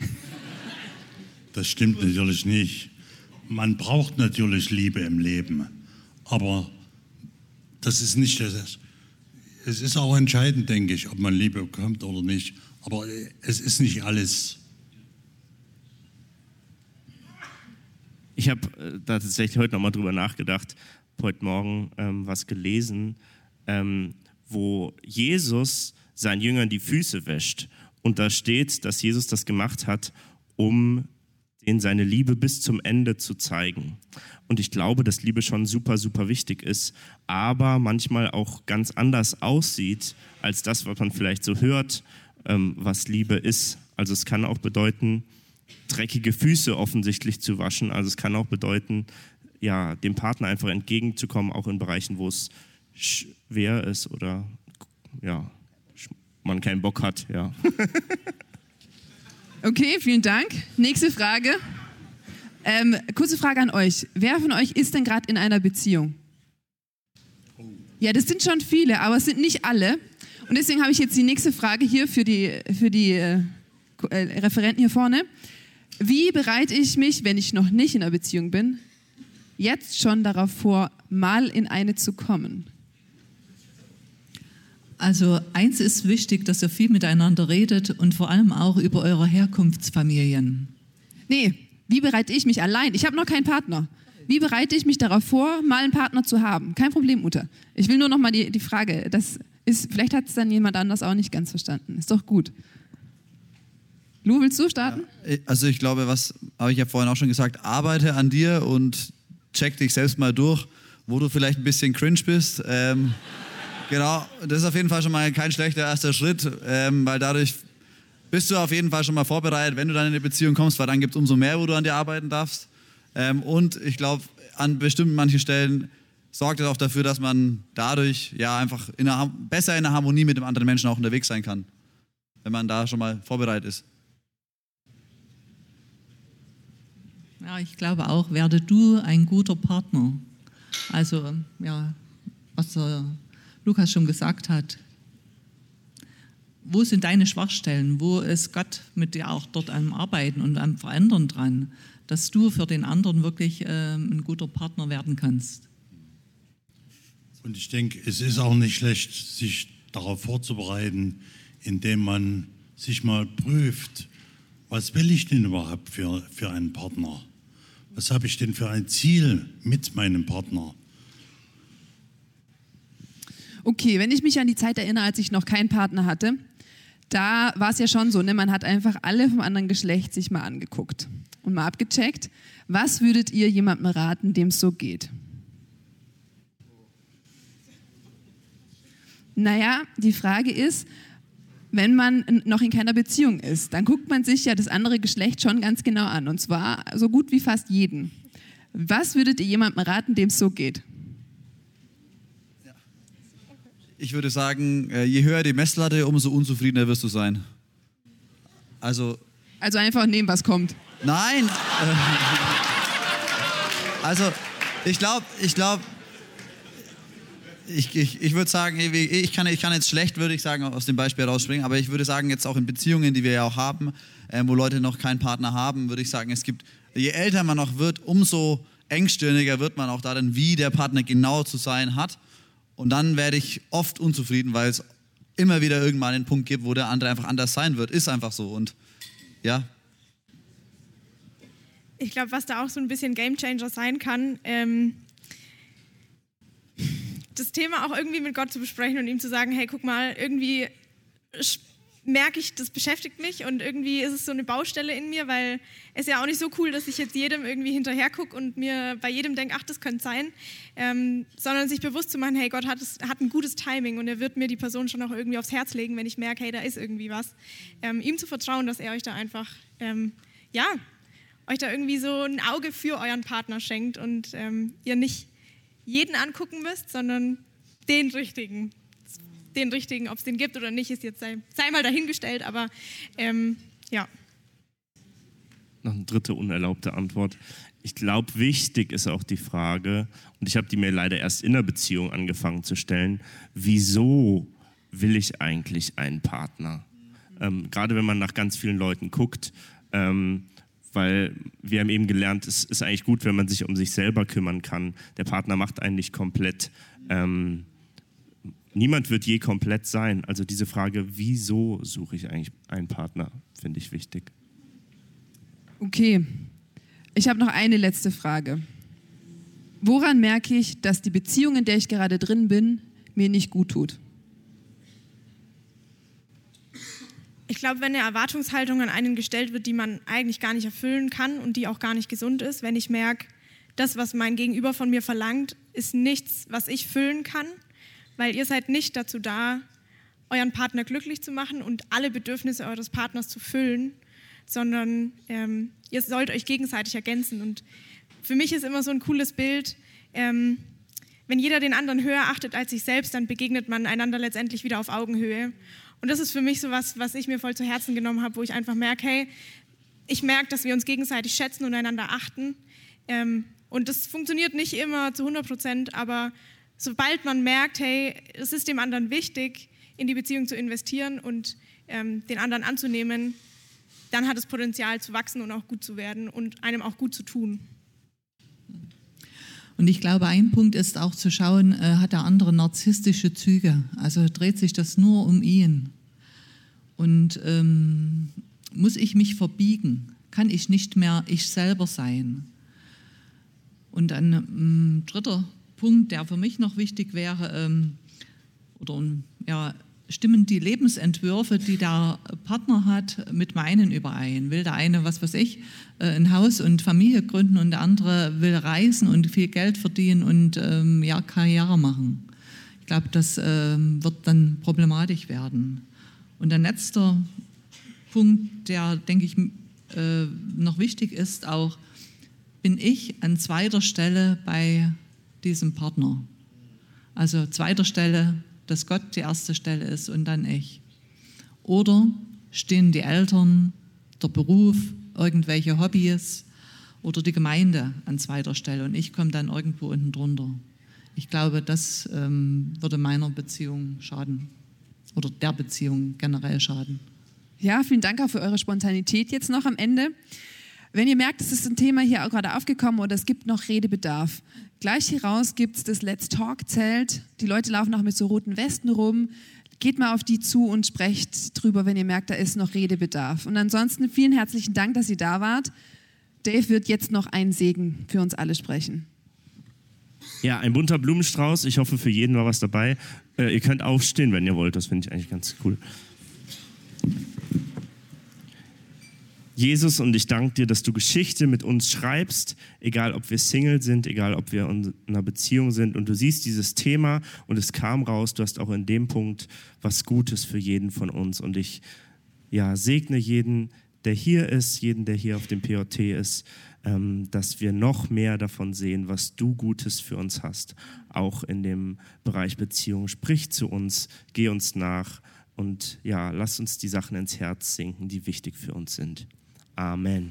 Das stimmt natürlich nicht. Man braucht natürlich Liebe im Leben, aber das ist nicht das. Es ist auch entscheidend, denke ich, ob man Liebe bekommt oder nicht. Aber es ist nicht alles. Ich habe äh, da tatsächlich heute nochmal drüber nachgedacht, heute Morgen ähm, was gelesen, ähm, wo Jesus seinen Jüngern die Füße wäscht. Und da steht, dass Jesus das gemacht hat, um denen seine Liebe bis zum Ende zu zeigen. Und ich glaube, dass Liebe schon super, super wichtig ist, aber manchmal auch ganz anders aussieht, als das, was man vielleicht so hört, ähm, was Liebe ist. Also es kann auch bedeuten, dreckige Füße offensichtlich zu waschen. Also es kann auch bedeuten, ja, dem Partner einfach entgegenzukommen, auch in Bereichen, wo es schwer ist oder ja, man keinen Bock hat. Ja. Okay, vielen Dank. Nächste Frage. Ähm, kurze Frage an euch. Wer von euch ist denn gerade in einer Beziehung? Ja, das sind schon viele, aber es sind nicht alle. Und deswegen habe ich jetzt die nächste Frage hier für die, für die äh, Referenten hier vorne. Wie bereite ich mich, wenn ich noch nicht in einer Beziehung bin, jetzt schon darauf vor, mal in eine zu kommen? Also eins ist wichtig, dass ihr viel miteinander redet und vor allem auch über eure Herkunftsfamilien. Nee, wie bereite ich mich allein? Ich habe noch keinen Partner. Wie bereite ich mich darauf vor, mal einen Partner zu haben? Kein Problem, Mutter. Ich will nur noch mal die, die Frage, das ist, vielleicht hat es dann jemand anders auch nicht ganz verstanden. Ist doch gut. Lou, willst du starten? Ja, also ich glaube, was habe ich ja vorhin auch schon gesagt, arbeite an dir und check dich selbst mal durch, wo du vielleicht ein bisschen cringe bist. Ähm, Genau, das ist auf jeden Fall schon mal kein schlechter erster Schritt, ähm, weil dadurch bist du auf jeden Fall schon mal vorbereitet, wenn du dann in eine Beziehung kommst, weil dann gibt es umso mehr, wo du an dir arbeiten darfst. Ähm, und ich glaube, an bestimmten manchen Stellen sorgt es auch dafür, dass man dadurch ja einfach in einer, besser in der Harmonie mit dem anderen Menschen auch unterwegs sein kann, wenn man da schon mal vorbereitet ist. Ja, ich glaube auch, werde du ein guter Partner. Also, ja, was der Lukas schon gesagt hat. Wo sind deine Schwachstellen? Wo ist Gott mit dir auch dort am Arbeiten und am Verändern dran, dass du für den anderen wirklich ähm, ein guter Partner werden kannst? Und ich denke, es ist auch nicht schlecht, sich darauf vorzubereiten, indem man sich mal prüft, was will ich denn überhaupt für, für einen Partner? Was habe ich denn für ein Ziel mit meinem Partner? Okay, wenn ich mich an die Zeit erinnere, als ich noch keinen Partner hatte, da war es ja schon so, ne, man hat einfach alle vom anderen Geschlecht sich mal angeguckt und mal abgecheckt. Was würdet ihr jemandem raten, dem es so geht? Naja, die Frage ist, wenn man noch in keiner Beziehung ist, dann guckt man sich ja das andere Geschlecht schon ganz genau an, und zwar so gut wie fast jeden. Was würdet ihr jemandem raten, dem es so geht? Ich würde sagen, je höher die Messlatte, umso unzufriedener wirst du sein. Also, also einfach nehmen, was kommt. Nein. Also, ich glaube, ich glaube, ich, ich, ich würde sagen, ich kann, ich kann jetzt schlecht, würde ich sagen, aus dem Beispiel rausspringen, aber ich würde sagen, jetzt auch in Beziehungen, die wir ja auch haben, äh, wo Leute noch keinen Partner haben, würde ich sagen, es gibt, je älter man noch wird, umso engstirniger wird man auch darin, wie der Partner genau zu sein hat. Und dann werde ich oft unzufrieden, weil es immer wieder irgendwann einen Punkt gibt, wo der andere einfach anders sein wird. Ist einfach so. Und ja. Ich glaube, was da auch so ein bisschen Gamechanger sein kann, ähm, das Thema auch irgendwie mit Gott zu besprechen und ihm zu sagen, hey, guck mal, irgendwie merke ich, das beschäftigt mich und irgendwie ist es so eine Baustelle in mir, weil es ist ja auch nicht so cool, dass ich jetzt jedem irgendwie hinterher gucke und mir bei jedem denke, ach, das könnte sein, ähm, sondern sich bewusst zu machen, hey, Gott hat, es, hat ein gutes Timing und er wird mir die Person schon auch irgendwie aufs Herz legen, wenn ich merke, hey, da ist irgendwie was. Ähm, ihm zu vertrauen, dass er euch da einfach, ähm, ja, euch da irgendwie so ein Auge für euren Partner schenkt und ähm, ihr nicht jeden angucken müsst, sondern den richtigen. Den richtigen, ob es den gibt oder nicht, ist jetzt sei, sei mal dahingestellt, aber ähm, ja. Noch eine dritte unerlaubte Antwort. Ich glaube, wichtig ist auch die Frage, und ich habe die mir leider erst in der Beziehung angefangen zu stellen, wieso will ich eigentlich einen Partner? Ähm, gerade wenn man nach ganz vielen Leuten guckt, ähm, weil wir haben eben gelernt, es ist eigentlich gut, wenn man sich um sich selber kümmern kann. Der Partner macht einen nicht komplett. Ähm, Niemand wird je komplett sein. Also diese Frage, wieso suche ich eigentlich einen Partner, finde ich wichtig. Okay, ich habe noch eine letzte Frage. Woran merke ich, dass die Beziehung, in der ich gerade drin bin, mir nicht gut tut? Ich glaube, wenn eine Erwartungshaltung an einen gestellt wird, die man eigentlich gar nicht erfüllen kann und die auch gar nicht gesund ist, wenn ich merke, das, was mein Gegenüber von mir verlangt, ist nichts, was ich füllen kann, weil ihr seid nicht dazu da, euren Partner glücklich zu machen und alle Bedürfnisse eures Partners zu füllen, sondern ähm, ihr sollt euch gegenseitig ergänzen. Und für mich ist immer so ein cooles Bild, ähm, wenn jeder den anderen höher achtet als sich selbst, dann begegnet man einander letztendlich wieder auf Augenhöhe. Und das ist für mich so was, was ich mir voll zu Herzen genommen habe, wo ich einfach merke, hey, ich merke, dass wir uns gegenseitig schätzen und einander achten. Ähm, und das funktioniert nicht immer zu hundert Prozent, aber sobald man merkt, hey, es ist dem anderen wichtig, in die Beziehung zu investieren und ähm, den anderen anzunehmen, dann hat es Potenzial zu wachsen und auch gut zu werden und einem auch gut zu tun. Und ich glaube, ein Punkt ist auch zu schauen, äh, hat der andere narzisstische Züge? Also dreht sich das nur um ihn? Und ähm, muss ich mich verbiegen? Kann ich nicht mehr ich selber sein? Und ein ähm, dritter Punkt, der für mich noch wichtig wäre, ähm, oder ja, stimmen die Lebensentwürfe, die der Partner hat, mit meinen überein? Will der eine, was weiß ich, äh, ein Haus und Familie gründen und der andere will reisen und viel Geld verdienen und ähm, ja, Karriere machen? Ich glaube, das ähm, wird dann problematisch werden. Und der letzte Punkt, der, denke ich, äh, noch wichtig ist, auch, bin ich an zweiter Stelle bei diesem Partner. Also zweiter Stelle, dass Gott die erste Stelle ist und dann ich. Oder stehen die Eltern, der Beruf, irgendwelche Hobbys oder die Gemeinde an zweiter Stelle und ich komme dann irgendwo unten drunter. Ich glaube, das ähm, würde meiner Beziehung schaden oder der Beziehung generell schaden. Ja, vielen Dank auch für eure Spontanität jetzt noch am Ende. Wenn ihr merkt, es ist ein Thema hier auch gerade aufgekommen oder es gibt noch Redebedarf, gleich hier raus gibt es das Let's Talk-Zelt. Die Leute laufen auch mit so roten Westen rum. Geht mal auf die zu und sprecht drüber, wenn ihr merkt, da ist noch Redebedarf. Und ansonsten vielen herzlichen Dank, dass ihr da wart. Dave wird jetzt noch einen Segen für uns alle sprechen. Ja, ein bunter Blumenstrauß. Ich hoffe, für jeden war was dabei. Äh, ihr könnt aufstehen, wenn ihr wollt. Das finde ich eigentlich ganz cool. Jesus, und ich danke dir, dass du Geschichte mit uns schreibst, egal ob wir Single sind, egal ob wir in einer Beziehung sind. Und du siehst dieses Thema und es kam raus, du hast auch in dem Punkt was Gutes für jeden von uns. Und ich ja, segne jeden, der hier ist, jeden, der hier auf dem P J T ist, ähm, dass wir noch mehr davon sehen, was du Gutes für uns hast. Auch in dem Bereich Beziehung. Sprich zu uns, geh uns nach und ja, lass uns die Sachen ins Herz sinken, die wichtig für uns sind. Amen.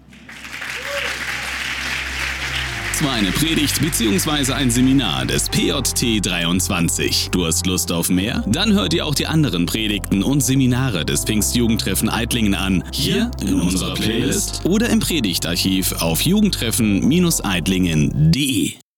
Das war eine Predigt bzw. ein Seminar des P J T dreiundzwanzig. Du hast Lust auf mehr? Dann hör dir auch die anderen Predigten und Seminare des Pfingstjugendtreffen Eidlingen an. Hier in unserer Playlist oder im Predigtarchiv auf jugendtreffen Bindestrich eidlingen punkt de.